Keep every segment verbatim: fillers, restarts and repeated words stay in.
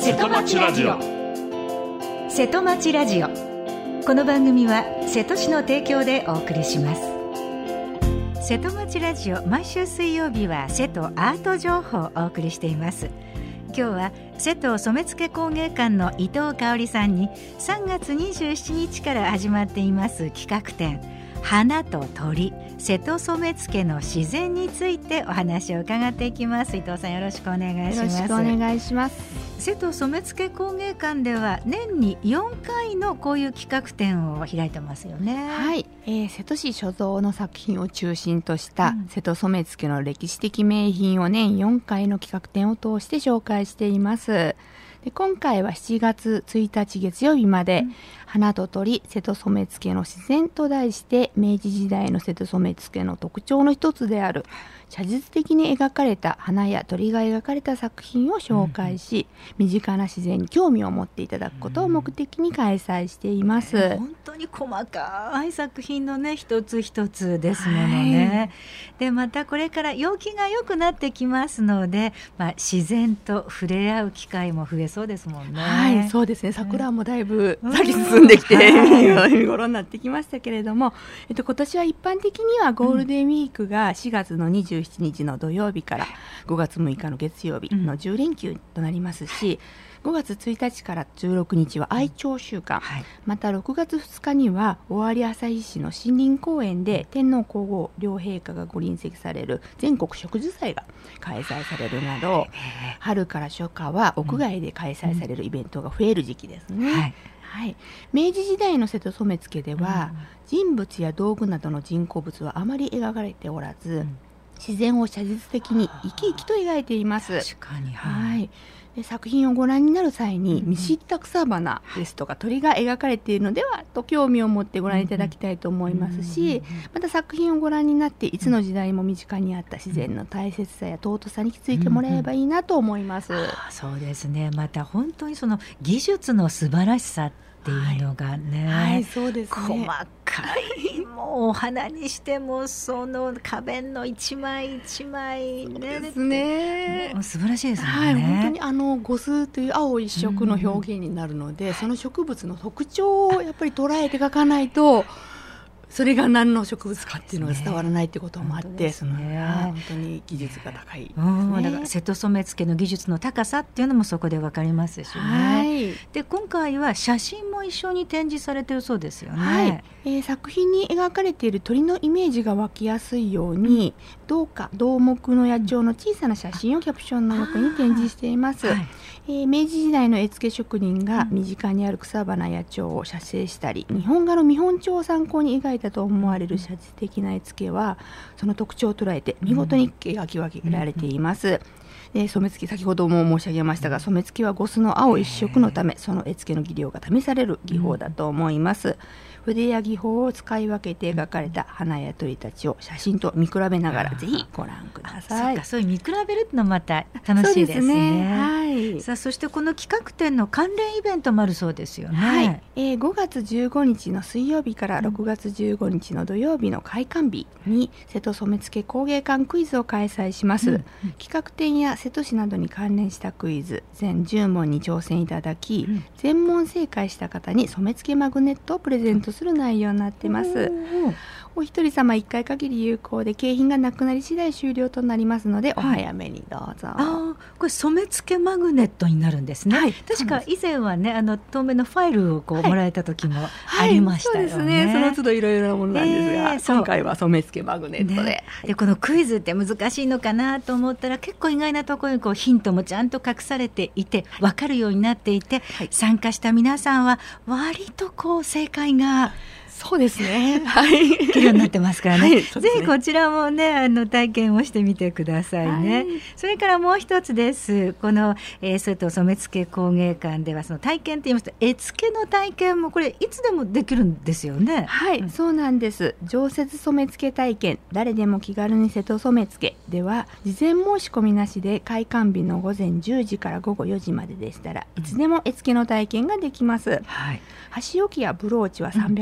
瀬戸町ラジオ。 瀬戸町ラジオ。この番組は瀬戸市の提供でお送りします。瀬戸町ラジオ、毎週水曜日は瀬戸アート情報をお送りしています。今日は瀬戸染付工芸館の伊藤香織さんにさんがつにじゅうしちにちから始まっています企画展、花と鳥瀬戸染付の自然についてお話を伺っていきます。伊藤さん、よろしくお願いします。 よろしくお願いします。 瀬戸染付工芸館では年によんかいのこういう企画展を開いてますよね。 はい、えー、瀬戸市所蔵の作品を中心とした、うん、瀬戸染付の歴史的名品を年よんかいの企画展を通して紹介しています。で、今回はしちがつついたち月曜日まで、うん、花と鳥瀬戸染付の自然と題して明治時代の瀬戸染付の特徴の一つである写実的に描かれた花や鳥が描かれた作品を紹介し、うん、身近な自然に興味を持っていただくことを目的に開催しています、 うん、本当に細かい作品のね一つ一つですものね、はい、でまたこれから陽気が良くなってきますので、まあ、自然と触れ合う機会も増えそうですもんね。 はい、そうですね。桜もだいぶ咲き進んできて、はい、見頃になってきましたけれども、えっと、今年は一般的にはゴールデンウィークがしがつのにじゅうしちにちの土曜日からごがつむいかの月曜日のじゅうれんきゅうとなりますし、ごがつついたちからじゅうろくにちは愛鳥週間、はい、またろくがつふつかには尾張旭市の森林公園で天皇皇后両陛下がご臨席される全国植樹祭が開催されるなど、春から初夏は屋外で開催されるイベントが増える時期ですね、はいはい、明治時代の瀬戸染付では、うん、人物や道具などの人工物はあまり描かれておらず、うん、自然を写実的に生き生きと描いています。 確かに、はいはい、で作品をご覧になる際に見知った草花ですとか鳥が描かれているのではと興味を持ってご覧いただきたいと思いますし、また作品をご覧になっていつの時代も身近にあった自然の大切さや尊さに気づいてもらえればいいなと思います、うんうん、 あそうですね。また本当にその技術の素晴らしさっていうのがね、 はいはい、そうですね、 細かいもうお花にしてもその花弁の一枚一枚、ね、 ですね、 もう素晴らしいですね、 はい、本当にあの呉須という青一色の表現になるので、うん、その植物の特徴をやっぱり捉えて描かないとそれが何の植物かっていうのが伝わらないってこともあって、その本当に技術が高いですね、うん、 だから瀬戸染付の技術の高さっていうのもそこで分かりますしね、はい、で今回は写真も一緒に展示されているそうですよね、 はいえー、作品に描かれている鳥のイメージが湧きやすいように、うん、銅花銅木の野鳥の小さな写真をキャプションの横に展示しています、はいえー、明治時代の絵付け職人が身近にある草花や蝶を写生したり、日本画の見本帳を参考に描いたと思われる写実的な絵付けはその特徴を捉えて見事に描き分けられています、で染付、先ほども申し上げましたが、染付は呉須の青一色のためその絵付けの技量が試される技法だと思います。筆や技法を使い分けて描かれた花や鳥たちを写真と見比べながらぜひご覧ください。 そうか、そういう見比べるのまた楽しいですね。そうですね、 はい、 さあそしてこの企画展の関連イベントもあるそうですよね、 はいえー、ごがつじゅうごにちの水曜日からろくがつじゅうごにちの土曜日の開館日に瀬戸染付工芸館クイズを開催します、うんうん、企画展や瀬戸市などに関連したクイズ全じゅうもんに挑戦いただき、うん、全問正解した方に染付マグネットをプレゼントする内容になっています。お一人様いっかい限り有効で景品がなくなり次第終了となりますので、はい、お早めにどうぞ。 あこれ染付マグネットになるんですね、はい、確か以前はねあの透明のファイルをこう、はい、もらえた時もありましたよね、 はいはい、そうですね。その都度いろいろなものなんですが、えー、今回は染付マグネットで、ね、 でこのクイズって難しいのかなと思ったら結構意外なところにこうヒントもちゃんと隠されていて分かるようになっていて、はい、参加した皆さんは割とこう正解がそうですね、はい、 できるようになってますからね、はい、ねぜひこちらもねあの体験をしてみてくださいね、はい、それからもう一つです。この、えー、瀬戸染付工芸館ではその体験といいますと絵付けの体験もこれいつでもできるんですよね。 はい、うん、そうなんです。常設染付体験誰でも気軽に瀬戸染付では事前申し込みなしで開館日のごぜんじゅうじからごごよじまででしたらいつでも絵付けの体験ができます、うんはい、箸置きやブローチはさんびゃくえん、うん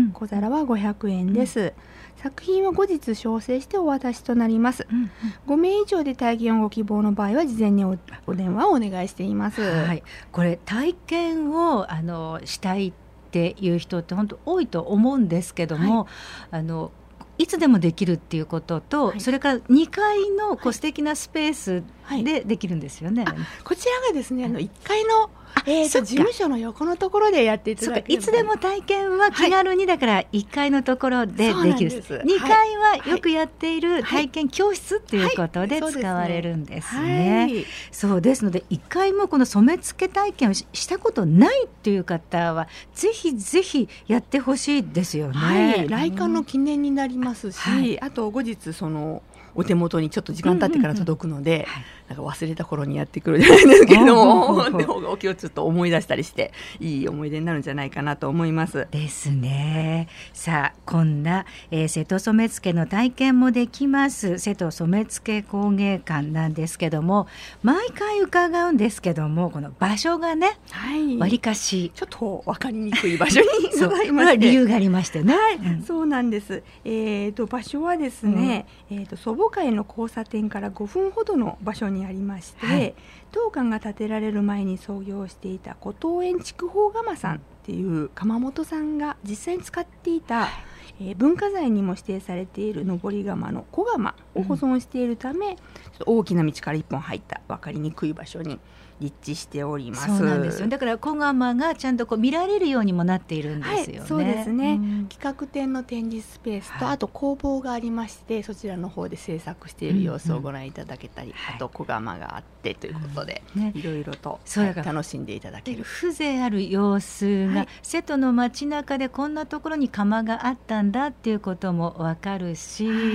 小皿はごひゃくえんです、うん、作品は後日修正してお渡しとなります、うんうん、ごめい以上で体験をご希望の場合は事前に お, お電話をお願いしています、 はい、これ体験をあのしたいっていう人って本当多いと思うんですけども、はい、あのいつでもできるっていうことと、はい、それからにかいのこう素敵なスペースでできるんですよね、はいはい、 こちらがですねあのいっかいのえー、と事務所の横のところでやっていただければ、 いつでも体験は気軽に、だからいっかいのところでできる、にかいはよくやっている体験教室っていうことで使われるんですね、はいはい、そうですのでいっかいもこの染付体験を し, したことないっていう方はぜひぜひやってほしいですよね、 はい、来館の記念になりますし、うんはい、あと後日そのお手元にちょっと時間経ってから届くので、うんうんうん、なんか忘れた頃にやってくるじゃないですけれども、でもお気をちょっと思い出したりしていい思い出になるんじゃないかなと思いますですね。さあこんな、えー、瀬戸染付の体験もできます瀬戸染付工芸館なんですけども、毎回伺うんですけどもこの場所がね、はい、わりかしちょっと分かりにくい場所にございまして理由がありましてね、 はいうん、そうなんです、えー、と場所はですね、うんえー、と祖母会の交差点からごふんほどの場所にありまして、はい、当館が建てられる前に創業していた古東園筑豊窯さんっていう窯元さんが実際に使っていた、えー、文化財にも指定されている上り窯の小窯を保存しているため、うん、ちょっと大きな道から一本入った分かりにくい場所に立地しております。 そうなんですよ。だから小窯がちゃんとこう見られるようにもなっているんですよね、 はい、そうですね、うん、企画展の展示スペースと、はい、あと工房がありましてそちらの方で制作している様子をご覧いただけたり、うんうん、あと小窯があってということで、はい、いろいろと、はい、楽しんでいただける風情ある様子が、はい、瀬戸の街中でこんなところに窯があったんだっていうことも分かるし、はい、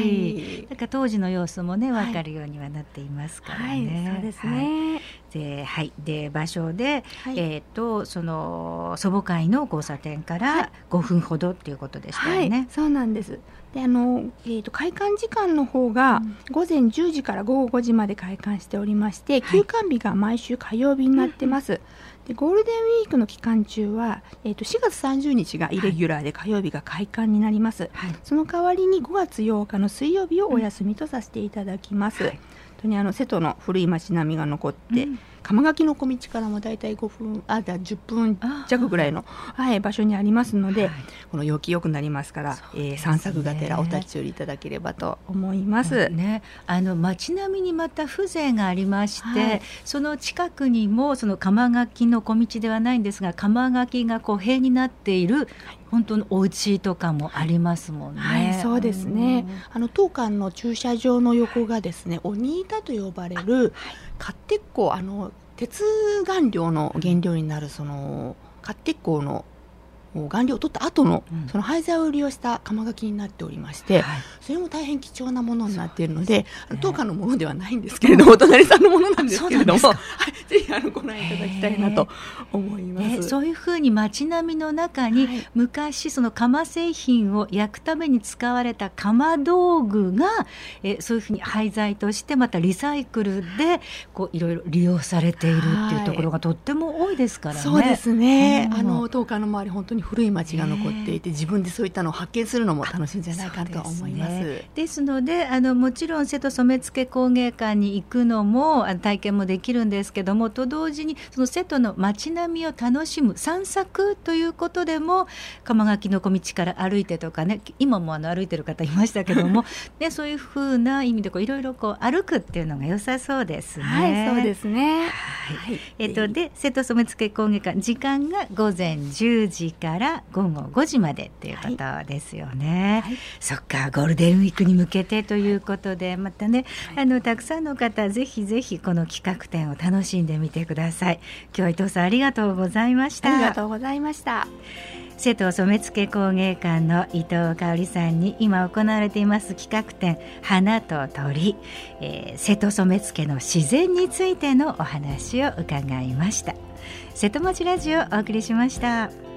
だから当時の様子もね分かるようにはなっていますからね、 はいはい、そうですね、 はいではい、で場所で、はいえー、とその祖母会の交差点からごふんほどっていうことでしたよね、 はいはい、そうなんです。であの、えー、と開館時間の方が午前じゅうじから午後ごじまで開館しておりまして、うん、休館日が毎週火曜日になってます、はい、でゴールデンウィークの期間中は、えー、としがつさんじゅうにちがイレギュラーで火曜日が開館になります、はい、その代わりにごがつようかの水曜日をお休みとさせていただきます、はい、本当にあの瀬戸の古い町並みが残って、うん釜垣の小道からもだいたいごふんあじゃじゅっぷん弱ぐらいの、はい、場所にありますので、はい、この陽気良くなりますから、す、ねえー、散策がてらお立ち寄りいただければと思います、 ね、あの街並みにまた風情がありまして、はい、その近くにもその釜垣の小道ではないんですが釜垣がこう塀になっている本当のお家とかもありますもんね、 はい、そうですね、あの当館の駐車場の横がですね鬼板と呼ばれる勝鉄鋼あの鉄顔料の原料になるその勝鉄鋼の顔料を取った後の、うん、その廃材を利用した釜垣になっておりまして、はい、それも大変貴重なものになっているので、当館のものではないんですけれども、お隣さんのものなんですけれども、はい、ぜひあのご覧いただきたいなと思います、 えー、そういうふうに街並みの中に、はい、昔その釜製品を焼くために使われた釜道具が、えー、そういうふうに廃材としてまたリサイクルでこういろいろ利用されているっていうところがとっても多いですからね、 はい、そうですね、うん、あの当館の周り本当に古い町が残っていて、自分でそういったのを発見するのも楽しいんじゃないかと思います。ですね、 ですのであのもちろん瀬戸染付工芸館に行くのも体験もできるんですけども、と同時にその瀬戸の街並みを楽しむ散策ということでも釜垣の小道から歩いてとかね、今もあの歩いてる方いましたけどもでそういうふうな意味でいろいろ歩くっていうのが良さそうですね。 はい、そうですね、はいはいえっと、で瀬戸染付工芸館時間がごぜんじゅうじから午後ごじまでっていうことですよね、はいはい、そっかゴールデンウィークに向けてということでまたね、はい、あのたくさんの方ぜひぜひこの企画展を楽しんでみてください。今日は伊藤さんありがとうございました。 ありがとうございました。 瀬戸染付工芸館の伊藤香織さんに今行われています企画展花と鳥、えー、瀬戸染付の自然についてのお話を伺いました。瀬戸町ラジオをお送りしました。